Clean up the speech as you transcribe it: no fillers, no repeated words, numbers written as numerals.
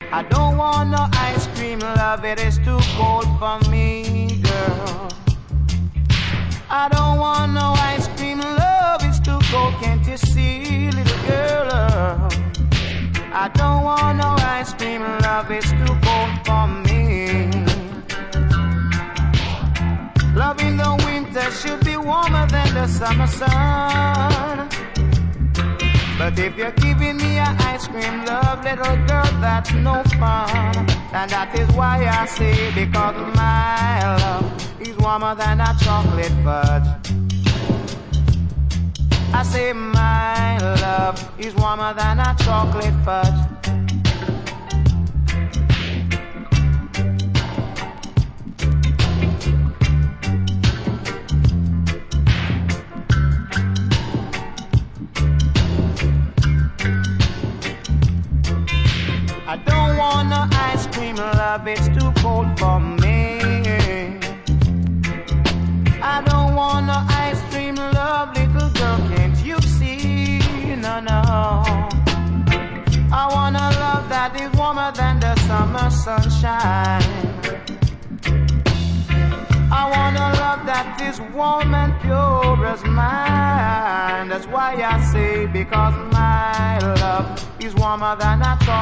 I don't want no ice cream, love, it is too cold for me, girl. I don't want no ice cream, love, it's too cold, can't you see, little girl? I don't want no ice cream, love, it's too cold for me. Love in the winter should be warmer than the summer sun. But if you're giving me an ice cream, love, little girl, that's no fun. And that is why I say, because my love is warmer than a chocolate fudge. I say my love is warmer than a chocolate fudge. I don't want no ice cream, love, it's too cold for me. I don't want no ice cream, love, little girl, can't you see? No, no. I want a love that is warmer than the summer sunshine. I want a love that is warm and pure as mine. That's why I say, because my love is warmer than a chocolate.